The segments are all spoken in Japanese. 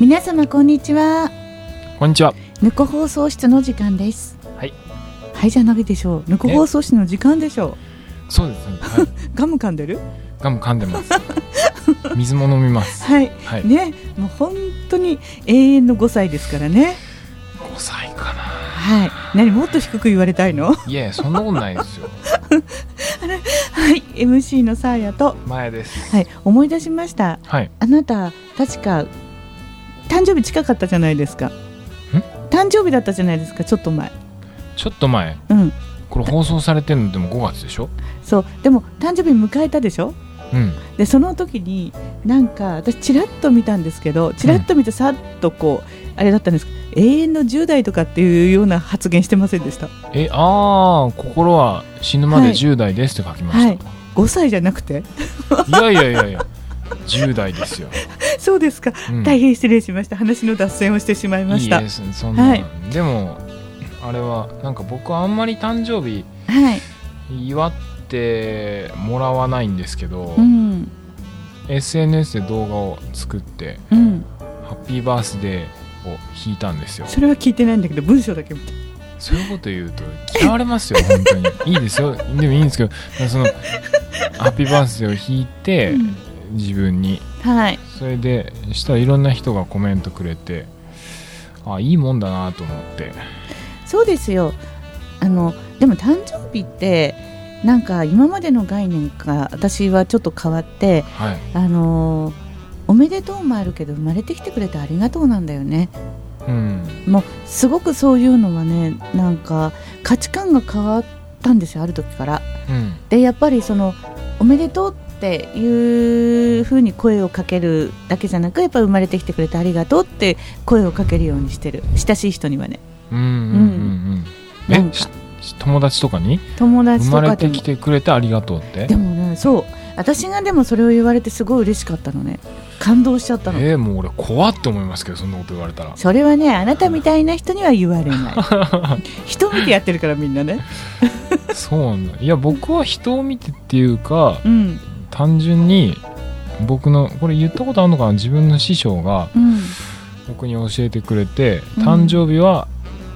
皆様こんにちは。 こんにちは。 ぬこ放送室の時間です。 はいはいじゃないでしょう。ぬこ放送室の時間でしょう。 そうですね、はい、 ガム噛んでる？ ガム噛んでます水も飲みます。 はい、 はい、 ね、もう本当に永遠の5歳ですからね。 5歳かな。 はい。何もっと低く言われたいの？ いやそんなことないですよはい、MC のサーヤと前です。 はい、思い出しました。 はい。 あなた確か誕生日近かったじゃないですか。誕生日だったじゃないですか、ちょっと前。 ちょっと前、 うん、 これ放送されてるのでも5月でしょ。 そうでも誕生日迎えたでしょ。 うん、 でその時になんか私チラッと見たんですけど、チラッと見てさっとこう、あれだったんですけど、永遠の10代とかっていうような発言してませんでした？ 心は死ぬまで10代ですって書きました、 はい、5歳じゃなくていや10代ですよそうですか、 うん、 大変失礼しました。話の脱線をしてしまいました。 いいですね、そんな、はい、でもあれはなんか僕はあんまり誕生日祝ってもらわないんですけど、うん、SNS で動画を作って、うん、ハッピーバースデーを弾いたんですよ。 それは聞いてないんだけど文章だけ見て。 そういうこと言うと嫌われますよ本当に。いいですよ、でもいいんですけど、そのハッピーバースデーを弾いて、うん、自分に、はい、それでしたらいろんな人がコメントくれて、いいもんだなと思って。 そうですよ。でも誕生日ってなんか今までの概念が私はちょっと変わって、はい、おめでとうもあるけど生まれてきてくれてありがとうなんだよね。うん、もうすごくそういうのはね、なんか価値観が変わったんですよ、ある時から、うん、でやっぱりそのおめでとうっていう風に声をかけるだけじゃなく、やっぱり生まれてきてくれてありがとうって声をかけるようにしてる。親しい人にはね。 友達とかに生まれてきてくれてありがとうって。でもね、そう私がでもそれを言われてすごい嬉しかったのね。感動しちゃったの。 もう俺怖って思いますけど、そんなこと言われたら。 それはね、あなたみたいな人には言われない人見てやってるからみんなねそうなんだ。いや僕は人を見てっていうか、うん、単純に僕のこれ言ったことあるのかな、自分の師匠が僕に教えてくれて、誕生日は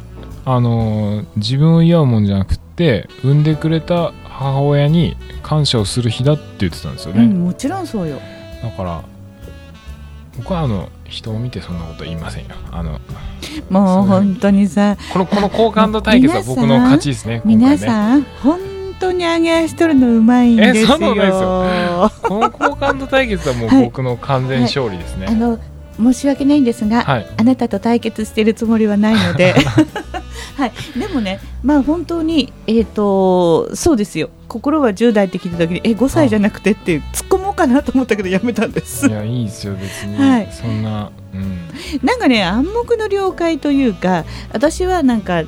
自分を祝うもんじゃなくて産んでくれた母親に感謝をする日だって言ってたんですよね。 もちろんそうよ。 だから僕は人を見てそんなこと言いませんよ。 もう本当にさ、 この好感度対決は僕の勝ちですね。 皆さん本当に上げ足取るのうまいんですよ。 そうなんですよ。この好感度対決はもう僕の完全勝利ですね。 申し訳ないんですが、はい、あなたと対決しているつもりはないのではい、でもね、本当に、そうですよ。心は10代って聞いた時に5歳じゃなくてって突っ込もうかなと思ったけどやめたんです。 いやいいですよ別に、はい、そんな、 なんかね、暗黙の了解というか、私はなんか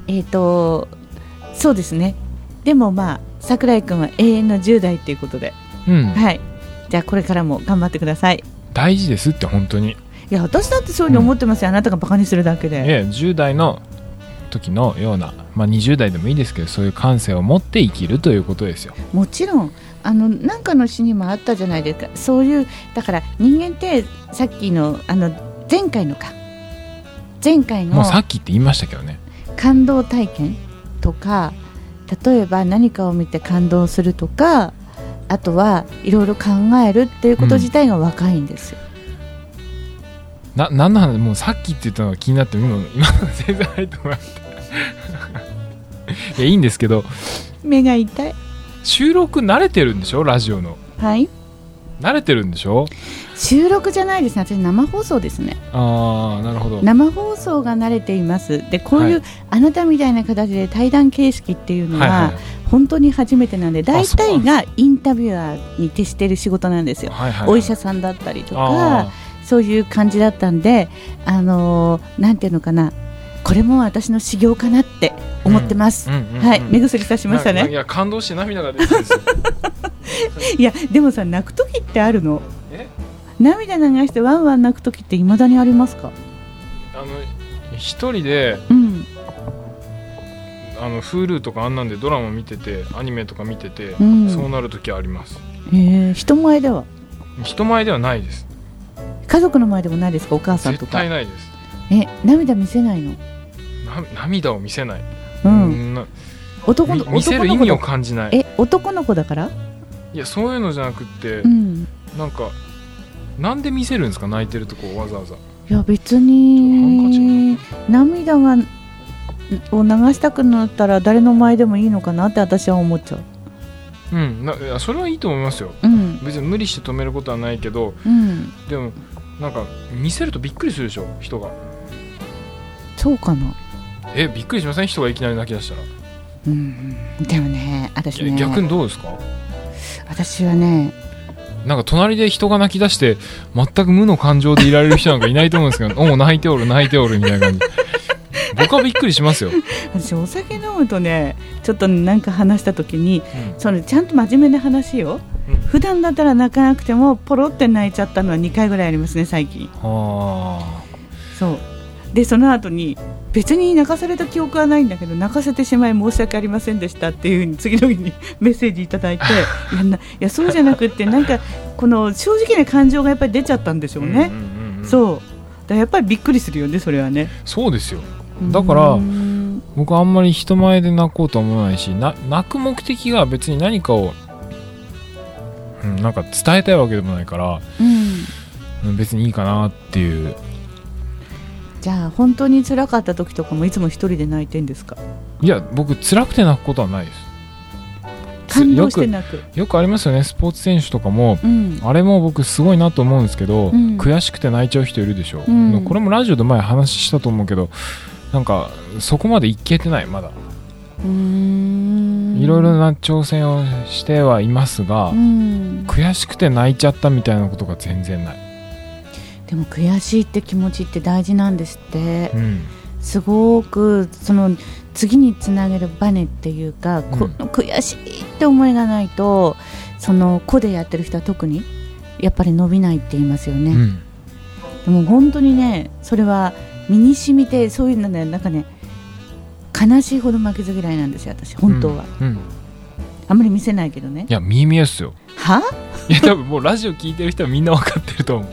そうですね。でも桜井くんは永遠の10代っていうことで、はい、じゃあこれからも頑張ってください。 大事ですって本当に。 いや私だってそういうふうに思ってますよ、あなたがバカにするだけで。 10代の時のような、20代でもいいですけど、そういう感性を持って生きるということですよ。もちろんなんかの詩にもあったじゃないですか。そういうだから人間ってさっきの前回のもうさっきって言いましたけどね、 感動体験とか、例えば何かを見て感動するとか、あとはいろいろ考えるっていうこと自体が若いんですよ。 なんの話、もうさっきって言ったのが気になって今の全然ないと思いますいやいいんですけど、 目が痛い。 収録慣れてるんでしょ、ラジオの。 はい、 慣れてるんでしょ。 収録じゃないですね、私生放送ですね。 なるほど。 生放送が慣れています。でこういう、あなたみたいな形で対談形式っていうのは、本当に初めてなんで、大体がインタビュアーに徹している仕事なんですよ、お医者さんだったりとか、そういう感じだったんで、なんていうのかな、これも私の修行かなって思ってます。はい、目薬さしましたね。 いや感動して涙が出てるんですよいやでもさ、泣く時ってあるの？涙流してワンワン泣く時って未だにありますか？ 一人で、Hulu とかあんなんでドラマ見てて、アニメとか見てて、そうなる時あります。 人前では？ 人前ではないです。 家族の前でもないですか？お母さんとか。 絶対ないです。 涙見せないの？ 涙を見せない、見せる意味を感じない。 男の子だから？ いや、そういうのじゃなくって、なんかなんで見せるんですか、泣いてるとこわざわざ。 いや別に涙を流したくなったら誰の前でもいいのかなって私は思っちゃう。 それはいいと思いますよ、別に無理して止めることはないけど、でもなんか見せるとびっくりするでしょ、人が。 そうかな。 びっくりしません？人がいきなり泣き出したら。 でもね、私ね、 逆にどうですか？ 私はね、 なんか隣で人が泣き出して全く無の感情でいられる人なんかいないと思うんですけどお、泣いておるみたいな感じ僕はびっくりしますよ。 私お酒飲むとね、ちょっとなんか話した時に、それちゃんと真面目な話よ、普段だったら泣かなくてもポロって泣いちゃったのは2回ぐらいありますね、最近。そうで、その後に別に泣かされた記憶はないんだけど、泣かせてしまい申し訳ありませんでしたっていう風に次の日にメッセージいただいていやそうじゃなくって、なんかこの正直な感情がやっぱり出ちゃったんでしょうね。そうだ、やっぱりびっくりするよね、それはね。 そうですよ。だから僕はあんまり人前で泣こうとは思わないし、泣く目的が別に何かを、なんか伝えたいわけでもないから、別にいいかなっていう。 じゃあ本当に辛かった時とかもいつも一人で泣いてんですか？ いや、僕辛くて泣くことはないです。 感動して泣く。 よくありますよね、スポーツ選手とかも、あれも僕すごいなと思うんですけど、悔しくて泣いちゃう人いるでしょ、これもラジオで前話したと思うけど、なんかそこまでいけてない、まだ。いろいろな挑戦をしてはいますが、悔しくて泣いちゃったみたいなことが全然ない。 でも悔しいって気持ちって大事なんですって、すごくその次につなげるバネっていうか、悔しいって思いがないと、その個でやってる人は特にやっぱり伸びないって言いますよね、でも本当にね、それは身に染みて、そういうのね、なんかね、悲しいほど負けず嫌いなんですよ、私本当は、あんまり見せないけどね。 いや、見えっすよ。 いや、多分もうラジオ聞いてる人はみんな分かってると思う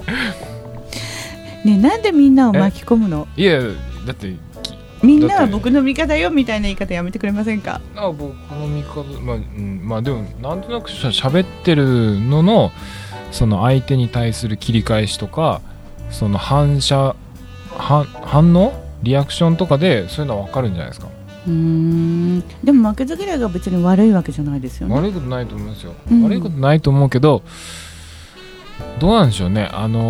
ね。なんでみんなを巻き込むの？ いや、だってみんなは僕の味方よみたいな言い方やめてくれませんか？ 僕の味方、でもなんとなく喋ってるのの、その相手に対する切り返しとか、その反応リアクションとかでそういうのは分かるんじゃないですか。 でも負けず嫌いが別に悪いわけじゃないですよね。 悪いことないと思いますよ、悪いことないと思うけど、どうなんでしょうね、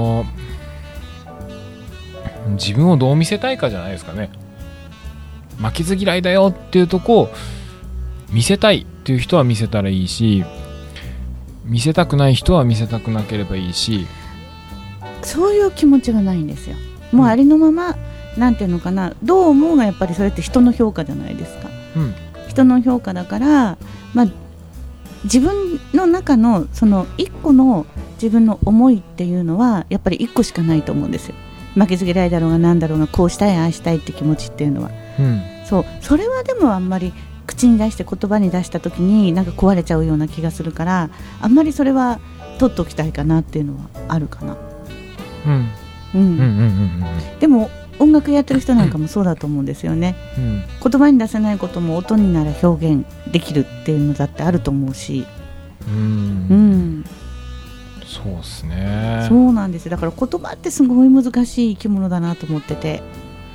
自分をどう見せたいかじゃないですかね。負けず嫌いだよっていうとこ見せたいっていう人は見せたらいいし、見せたくない人は見せたくなければいいし、 そういう気持ちはないんですよ。もうありのまま、なんていうのかな、どう思うがやっぱりそれって人の評価じゃないですか、人の評価だから、自分の中のその一個の自分の思いっていうのはやっぱり一個しかないと思うんですよ。負けず嫌いだろうがなんだろうが、こうしたいああしたいって気持ちっていうのは、それはでもあんまり口に出して言葉に出した時になんか壊れちゃうような気がするから、あんまりそれは取っておきたいかなっていうのはあるかな。でも音楽やってる人なんかもそうだと思うんですよね、言葉に出せないことも音になら表現できるっていうのだってあると思うし、 そうですね。 そうなんです。だから言葉ってすごい難しい生き物だなと思ってて。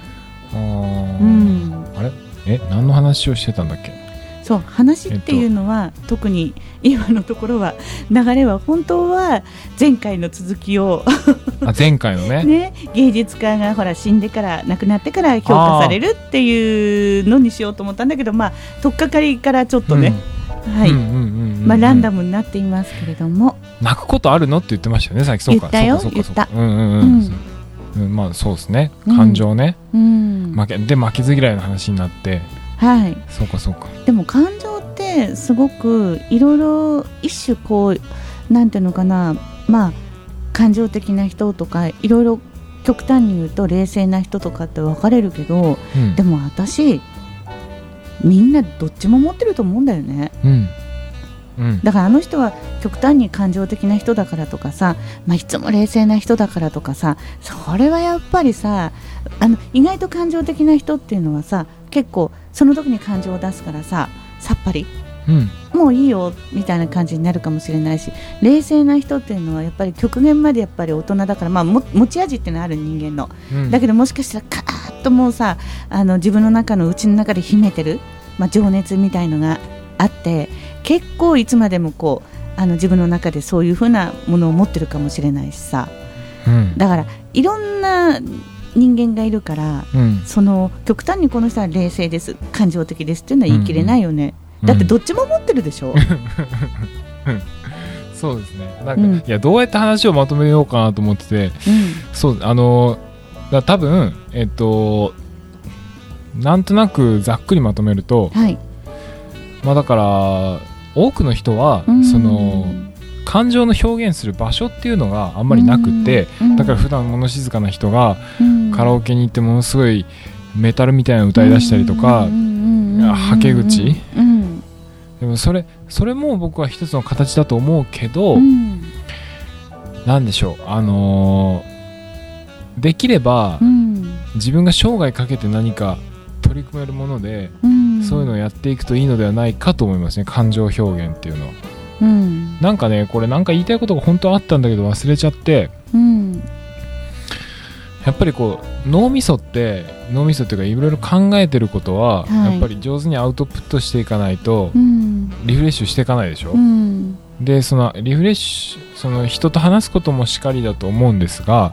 あれ？何の話をしてたんだっけ？ そう、話っていうのは、特に今のところは流れは本当は前回の続きを前回のね芸術家がほら死んでから亡くなってから評価されるっていうのにしようと思ったんだけど、取っかかりからちょっとね、ランダムになっていますけれども。 泣くことあるのって言ってましたよね、さっき。そうか、 言ったよ、言った。 そうですね、感情ね、負けず嫌いの話になって、そうかそうか。でも感情ってすごくいろいろ、一種こうなんていうのかな、感情的な人とか、いろいろ極端に言うと冷静な人とかって分かれるけど、でも私みんなどっちも持ってると思うんだよね。 だからあの人は極端に感情的な人だからとかさ、いつも冷静な人だからとかさ、それはやっぱりさ、意外と感情的な人っていうのはさ、結構その時に感情を出すからさ、さっぱり、もういいよみたいな感じになるかもしれないし、冷静な人っていうのはやっぱり極限までやっぱり大人だから、持ち味っていうのはある人間の、だけどもしかしたらカーッともうさ、自分の中の内の中で秘めてる、情熱みたいのがあって、結構いつまでもこう自分の中でそういう風なものを持ってるかもしれないしさ、だからいろんな人間がいるから、その極端にこの人は冷静です、感情的ですっていうのは言い切れないよね、だってどっちも持ってるでしょ。 そうですね。なんか、いやどうやって話をまとめようかなと思ってて、そう多分なんとなくざっくりまとめると、だから多くの人は、その感情の表現する場所っていうのがあんまりなくて、だから普段物静かな人がカラオケに行ってものすごいメタルみたいな歌い出したりとか、はけ口、でもそれも僕は一つの形だと思うけど、なんでしょう、できれば、自分が生涯かけて何か取り組めるもので、そういうのをやっていくといいのではないかと思いますね、感情表現っていうのは。なんかね、これなんか言いたいことが本当はあったんだけど忘れちゃって、やっぱりこう脳みそっていうかいろいろ考えてることは、やっぱり上手にアウトプットしていかないと、リフレッシュしていかないでしょ、でそのリフレッシュ、その人と話すこともしかりだと思うんですが、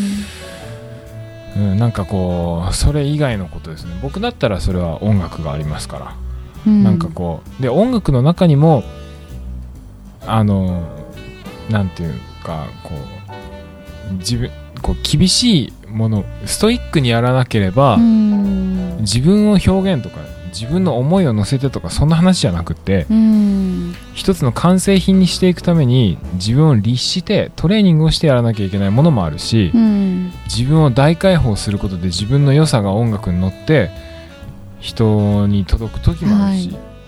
なんかこうそれ以外のことですね。僕だったらそれは音楽がありますから、なんかこうで音楽の中にもなんていうかこう自分こう厳しいものストイックにやらなければ、自分を表現とか自分の思いを乗せてとかそんな話じゃなくて、一つの完成品にしていくために自分を律してトレーニングをしてやらなきゃいけないものもあるし、自分を大解放することで自分の良さが音楽に乗って人に届く時もあるし、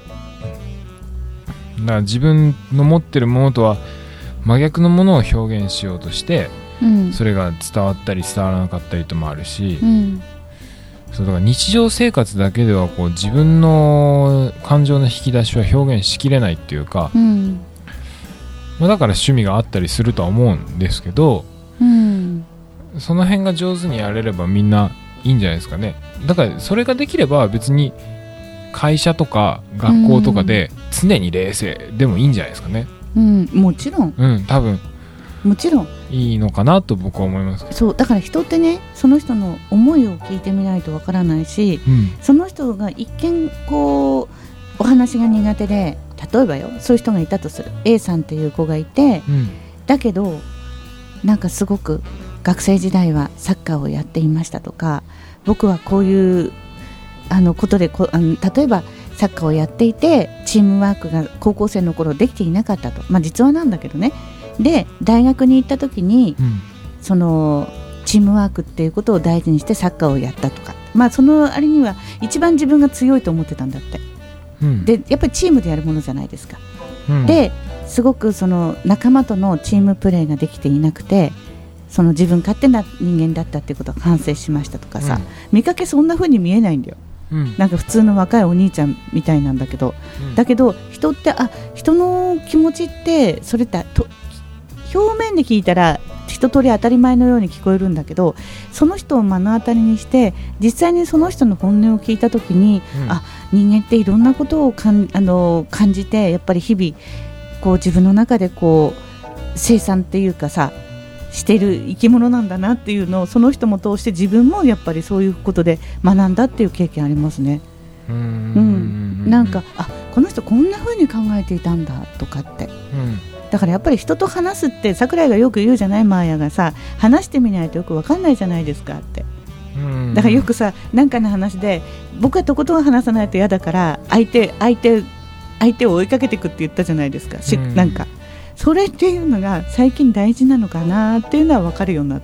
だから自分の持ってるものとは真逆のものを表現しようとして、それが伝わったり伝わらなかったりともあるし、そうだから日常生活だけではこう自分の感情の引き出しは表現しきれないっていうか、だから趣味があったりするとは思うんですけど、その辺が上手にやれればみんないいんじゃないですかね。だからそれができれば別に会社とか学校とかで常に冷静でもいいんじゃないですかね。 もちろん、 多分もちろんいいのかなと僕は思います。 そうだから人ってね、その人の思いを聞いてみないとわからないし、その人が一見こうお話が苦手で、例えばよ、そういう人がいたとする A さんっていう子がいて、だけどなんかすごく学生時代はサッカーをやっていましたとか、僕はこういうことで例えばサッカーをやっていてチームワークが高校生の頃できていなかったと、実話なんだけどね。で大学に行った時に、そのチームワークっていうことを大事にしてサッカーをやったとか、そのあれには一番自分が強いと思ってたんだって、でやっぱりチームでやるものじゃないですか、ですごくその仲間とのチームプレーができていなくて、その自分勝手な人間だったっていうことを反省しましたとかさ、見かけそんな風に見えないんだよ、なんか普通の若いお兄ちゃんみたいなんだけど、だけど人って人の気持ちってそれって表面で聞いたら一通り当たり前のように聞こえるんだけど、その人を目の当たりにして実際にその人の本音を聞いた時に、人間っていろんなことを感じて、やっぱり日々こう自分の中でこう生産っていうかさしている生き物なんだなっていうのを、その人も通して自分もやっぱりそういうことで学んだっていう経験ありますね。なんかこの人こんな風に考えていたんだとかって、だからやっぱり人と話すって桜井がよく言うじゃない、マーヤがさ、話してみないとよく分かんないじゃないですかって。だからよくさ、なんかの話で僕はとことん話さないと嫌だから相手を追いかけていくって言ったじゃないですか、なんかそれっていうのが最近大事なのかなっていうのは分かるようになった。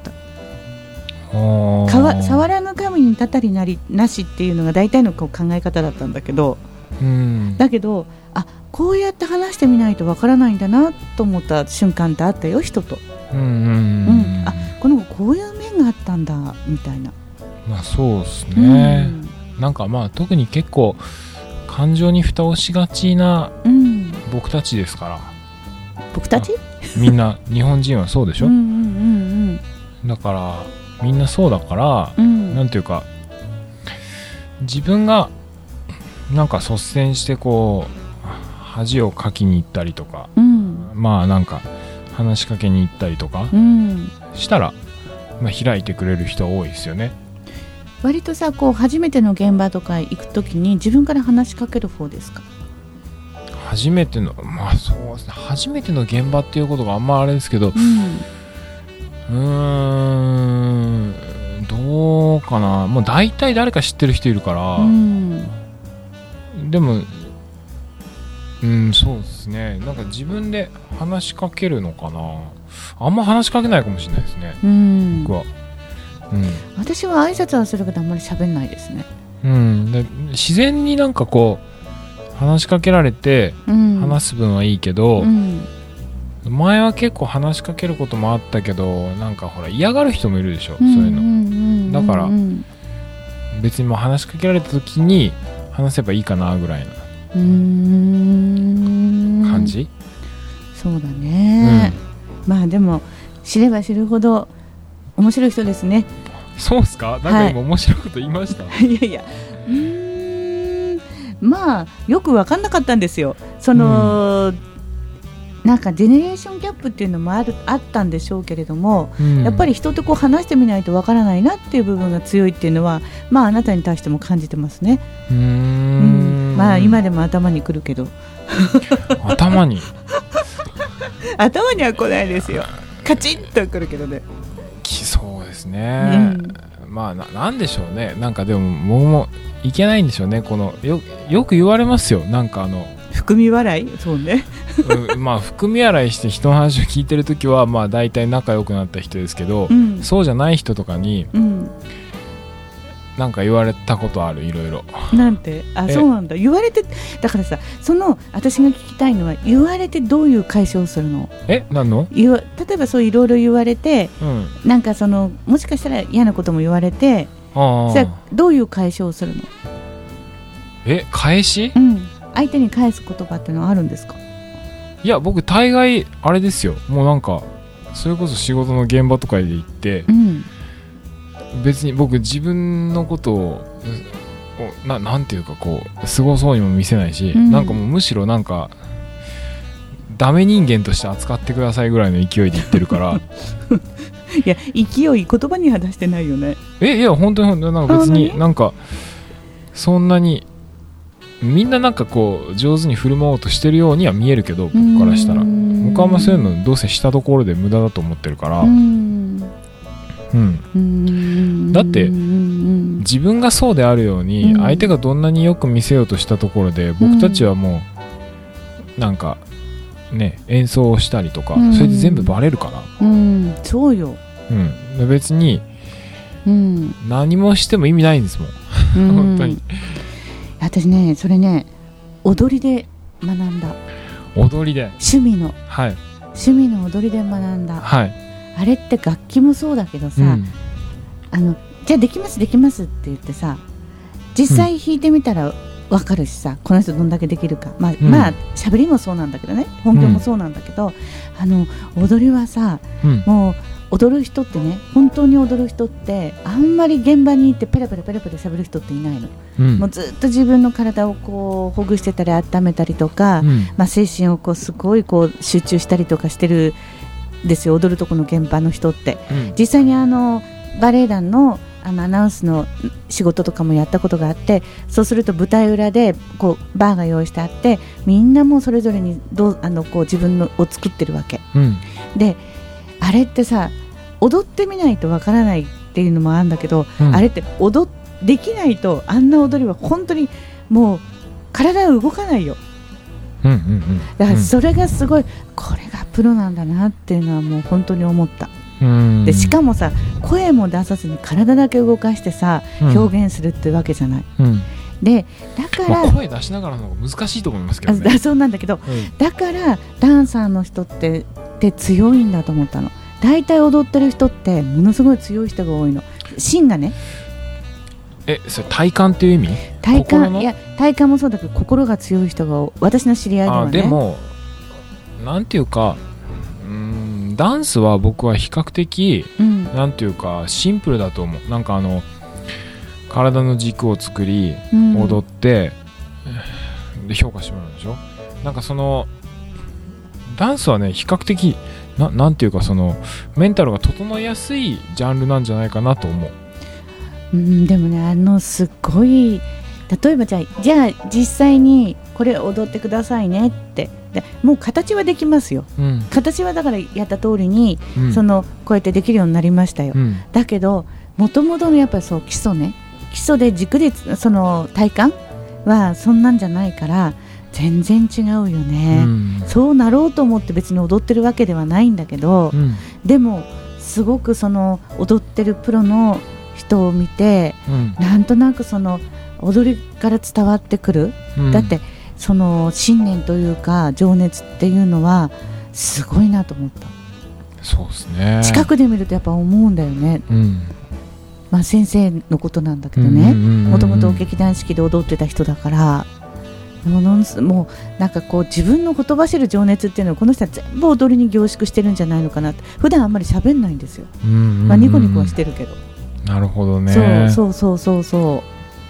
触らぬ神にたたりなりなしっていうのが大体の考え方だったんだけど、だけどこうやって話してみないとわからないんだなと思った瞬間ってあったよ、人と。あ、この子こういう面があったんだみたいな。 まあそうですね、なんかまあ特に結構感情に蓋をしがちな僕たちですから、 僕たちみんな日本人はそうでしょだからみんなそうだから、なんていうか自分がなんか率先してこう恥をかきに行ったりとか、まあなんか話しかけに行ったりとかしたら、まあ、開いてくれる人は多いですよね。 割とさ、こう初めての現場とか行くときに自分から話しかける方ですか？ 初めての、まあそうですね、初めての現場っていうことがあんまあれですけど、どうかな、もう大体誰か知ってる人いるから、でもそうですね、なんか自分で話しかけるのかな、あんま話しかけないかもしれないですね、僕は。 私は挨拶はするけどあんまり喋んないですね。 で自然になんかこう話しかけられて話す分はいいけど、前は結構話しかけることもあったけど、なんかほら嫌がる人もいるでしょ、そういうの。だから別にもう話しかけられた時に話せばいいかなぐらいな感じ。 そうだね、まあでも知れば知るほど面白い人ですね。 そうですか？なんか今面白いこと言いました？ いやいや、まあよく分かんなかったんですよ。その、なんかジェネレーションギャップっていうのもあったんでしょうけれども、やっぱり人とこう話してみないと分からないなっていう部分が強いっていうのは、まああなたに対しても感じてますね。まあ今でも頭にくるけど頭には来ないですよ。カチンとくるけどね。 そうですね、まあなんでしょうね、なんかでも僕もいけないんでしょうね。このよく言われますよ、なんか含み笑い、そうねまあ含み笑いして人の話を聞いてるときはまあ大体仲良くなった人ですけど、そうじゃない人とかに、なんか言われたことある、いろいろ。 なんて？そうなんだ。言われて、だからさ、私が聞きたいのは、言われてどういう解消をするの？ 何の？ 例えばそういろいろ言われて、なんかもしかしたら嫌なことも言われて、どういう解消をするの？ 返し？ 相手に返す言葉っていうのはあるんですか？ いや、僕大概あれですよ、もうなんかそれこそ仕事の現場とかで行って、別に僕自分のことをなんていうかこうすごそうにも見せないし、なんかもうむしろなんかダメ人間として扱ってくださいぐらいの勢いで言ってるからいや、勢い言葉には出してないよね。 いや本当になんか別になんかそんなにみんななんかこう上手に振る舞おうとしてるようには見えるけど、僕からしたら僕はあんまそういうのどうせしたところで無駄だと思ってるから、だって自分がそうであるように相手がどんなによく見せようとしたところで、僕たちはもうなんかね、演奏をしたりとか、それで全部バレるから、 そうよ、 別に何もしても意味ないんですもん本当に。 私ね、それね、踊りで学んだ。 踊りで？趣味の踊りで学んだ。 あれって楽器もそうだけどさ、じゃあできますできますって言ってさ、実際弾いてみたら分かるしさ、この人どんだけできるか、まあ喋りもそうなんだけどね、本業もそうなんだけど、踊りはさ、もう踊る人ってね、本当に踊る人ってあんまり現場に行ってペラペラ喋る人っていないの、もうずっと自分の体をこうほぐしてたり温めたりとか、精神をこうすごいこう集中したりとかしてるんですよ、踊るとこの現場の人って。実際にバレエ団のアナウンスの仕事とかもやったことがあって、そうすると舞台裏でこうバーが用意してあって、みんなもうそれぞれにこう自分のを作ってるわけ、であれってさ、踊ってみないとわからないっていうのもあるんだけど、あれってできないと、あんな踊りは本当にもう体が動かないよ。だからそれがすごい、これがプロなんだなっていうのはもう本当に思った。でしかもさ、声も出さずに体だけ動かしてさ、表現するってわけじゃない、 でだから、 声出しながらの方が難しいと思いますけどね。 そうなんだけど、だからダンサーの人って強いんだと思ったの。大体踊ってる人ってものすごい強い人が多いの。芯がね。 それ体感っていう意味？ 体感もそうだけど心が強い人が多い。私の知り合いではね。 でもなんていうか、ダンスは僕は比較的、なんていうかシンプルだと思う。なんか体の軸を作り、踊ってで評価してもらうでしょ。なんかダンスはね比較的なんていうかメンタルが整いやすいジャンルなんじゃないかなと思う。 でもねすっごい例えばじゃあ実際にこれ踊ってくださいねってもう形はできますよ、形はだからやった通りに、こうやってできるようになりましたよ、だけどもともとのやっぱり基礎で軸で体感はそんなんじゃないから全然違うよね、そうなろうと思って別に踊ってるわけではないんだけど、でもすごく踊ってるプロの人を見て、なんとなく踊りから伝わってくる、だって信念というか情熱っていうのはすごいなと思った。 そうですね。 近くで見るとやっぱ思うんだよね、先生のことなんだけどね、もともと劇団四季で踊ってた人だからもうなんか自分のほとばしる情熱っていうのをこの人は全部踊りに凝縮してるんじゃないのかなって。普段あんまり喋んないんですよ、ニコニコはしてるけど。 なるほどね。 そうか、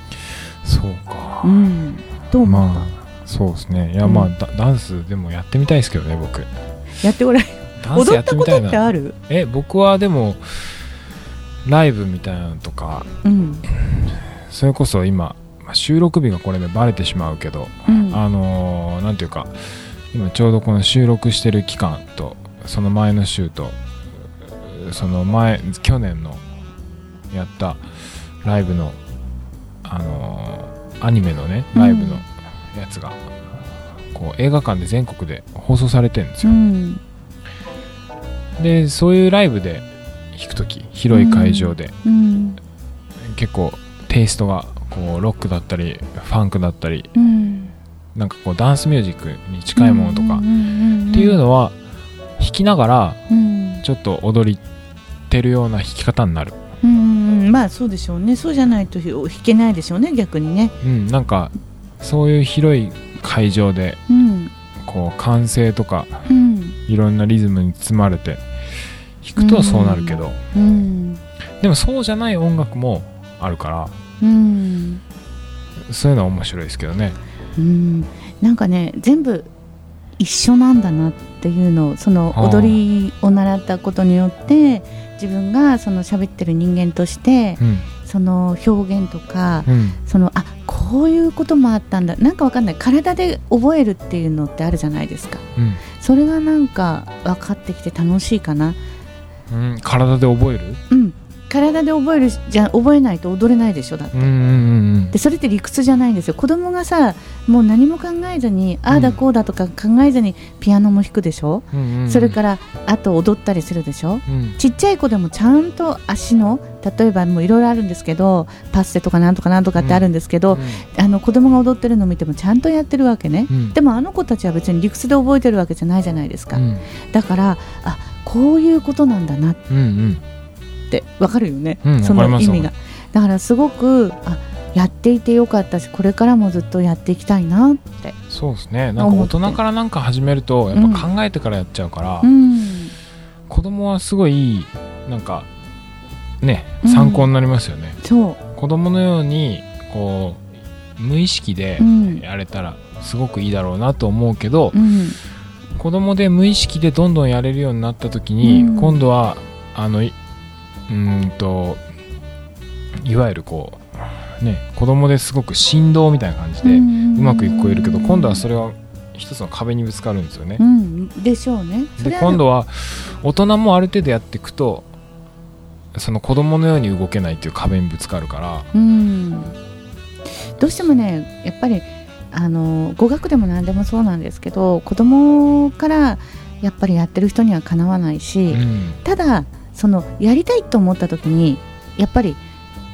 と思った。 そうですね。いや、ダンスでもやってみたいですけどね。僕やってごらん。踊ったことってある？ 僕はでもライブみたいなのとか、それこそ今収録日がこれでバレてしまうけど、なんていうか今ちょうどこの収録してる期間とその前の週と去年のやったライブのアニメのねライブのやつが映画館で全国で放送されてるんですよ、でそういうライブで弾くとき広い会場で、結構テイストがロックだったりファンクだったり、なんかダンスミュージックに近いものとかっていうのは弾きながらちょっと踊ってるような弾き方になる。 そうでしょうね。そうじゃないと弾けないでしょうね、逆にね。 なんかそういう広い会場で、歓声とか、いろんなリズムに包まれて弾くとそうなるけど、でもそうじゃない音楽もあるから、そういうのは面白いですけどね。 なんかね全部一緒なんだなっていうのを踊りを習ったことによって自分が喋ってる人間として、その表現とか、こういうこともあったんだ、なんかわかんない、体で覚えるっていうのってあるじゃないですか、それがなんか分かってきて楽しいかな、 体で覚える？ 体で覚えるじゃ覚えないと踊れないでしょ。だって、でそれって理屈じゃないんですよ。子供がさもう何も考えずにああだこうだとか考えずにピアノも弾くでしょ、それからあと踊ったりするでしょ、ちっちゃい子でもちゃんと足の例えばもういろいろあるんですけどパッセとかなんとかなんとかってあるんですけど、子供が踊ってるのを見てもちゃんとやってるわけね、でもあの子たちは別に理屈で覚えてるわけじゃないじゃないですか、だからこういうことなんだなってわかるよね、その意味が。だからすごくやっていてよかったしこれからもずっとやっていきたいなって。 そうですね。なんか大人からなんか始めるとやっぱ考えてからやっちゃうから、子供はすごいなんかね参考になりますよね、 そう子供のように無意識でやれたらすごくいいだろうなと思うけど、子供で無意識でどんどんやれるようになった時に、今度はいわゆる子供ですごく振動みたいな感じでうまくいく子いるけど、今度はそれは一つの壁にぶつかるんですよね、 でしょうね。 で今度は大人もある程度やっていくとその子供のように動けないっていう壁にぶつかるから、 どうしてもねやっぱり語学でも何でもそうなんですけど子供からやっぱりやってる人にはかなわないし、ただやりたいと思った時にやっぱり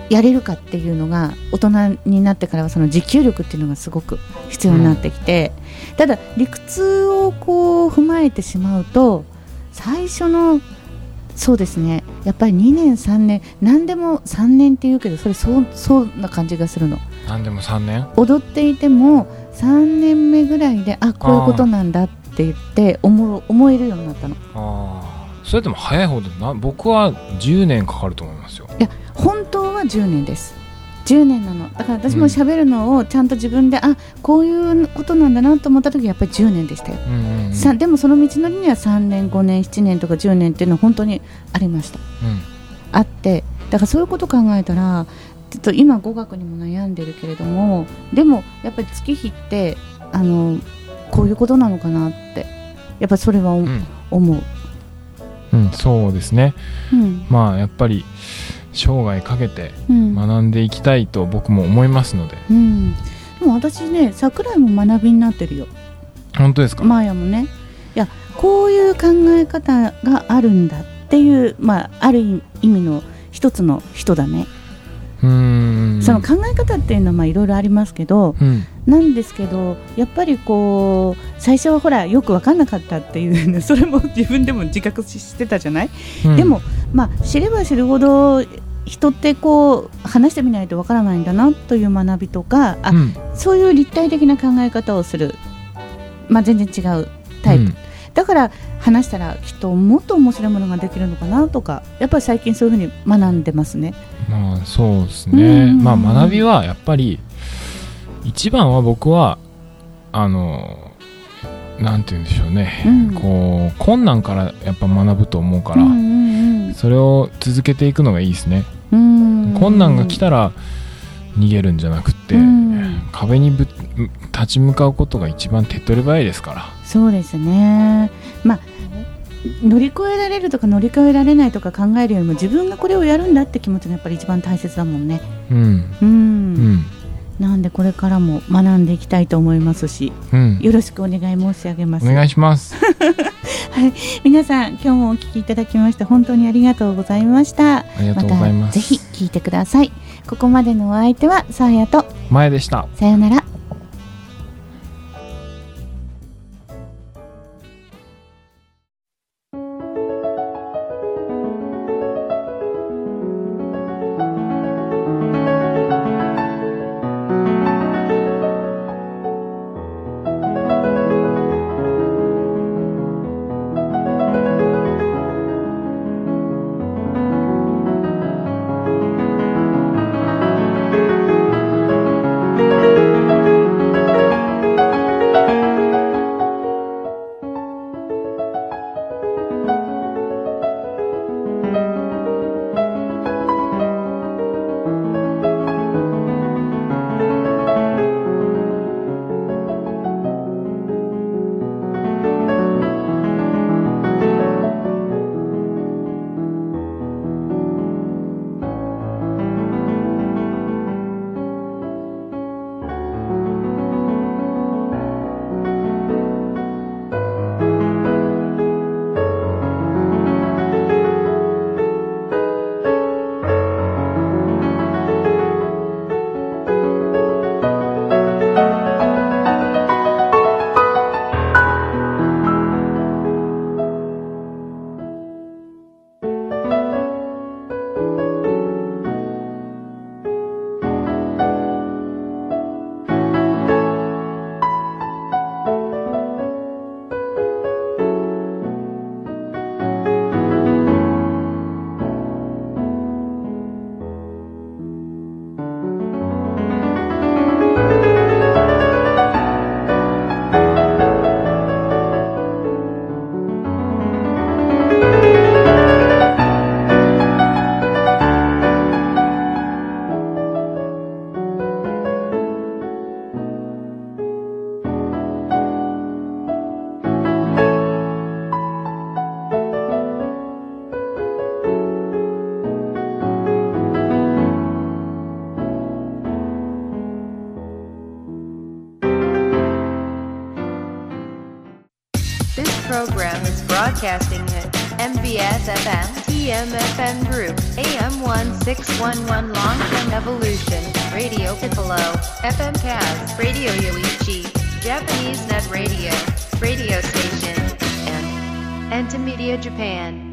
やれるかっていうのが大人になってからはその持久力っていうのがすごく必要になってきて、ただ理屈をこう踏まえてしまうと最初のそうですねやっぱり2年3年何でも3年っていうけどそうな感じがするの。 何でも3年踊っていても3年目ぐらいでこういうことなんだって言って思えるようになったの。 それでも早い方で僕は10年かかると思いますよ。 いや本当は10年です。10年なの。だから私も喋るのをちゃんと自分で、こういうことなんだなと思った時やっぱり10年でしたよ、でもその道のりには3年5年7年とか10年っていうのは本当にありました、あって、だからそういうことを考えたらちょっと今語学にも悩んでるけれども、でもやっぱり月日ってこういうことなのかなってやっぱりそれは思う、 そうですね、まあやっぱり生涯かけて学んでいきたいと僕も思いますので、 でも私ね桜井も学びになってるよ。 本当ですか。 マーヤもね、いやこういう考え方があるんだっていう、ある意味の一つの人だね。その考え方っていうのはいろいろありますけど、なんですけどやっぱりこう最初はほらよく分かんなかったっていう、それも自分でも自覚してたじゃない、でも知れば知るほど人ってこう話してみないと分からないんだなという学びとか、そういう立体的な考え方をする、全然違うタイプ、だから話したらきっともっと面白いものができるのかなとか、やっぱり最近そういうふうに学んでますね。 そうですね、学びはやっぱり一番は僕はなんて言うんでしょうね、こう困難からやっぱ学ぶと思うから、それを続けていくのがいいですね。困難が来たら逃げるんじゃなくて、壁に立ち向かうことが一番手っ取り早いですから。そうですね、乗り越えられるとか乗り越えられないとか考えるよりも自分がこれをやるんだって気持ちがやっぱり一番大切だもんね。なんでこれからも学んでいきたいと思いますし、よろしくお願い申し上げます。お願いしますはい、皆さん今日もお聞きいただきまして本当にありがとうございました。 ありがとうございます。 またぜひ聞いてください。ここまでのお相手はさあやとまえでした。 さよなら。 This program is broadcasting at MBS FM, TMFM Group, AM1611 Long-Term Evolution, Radio Piccolo, FM Kaz, Radio Yoichi, Japanese Net Radio, Radio Station, and Entimedia Japan.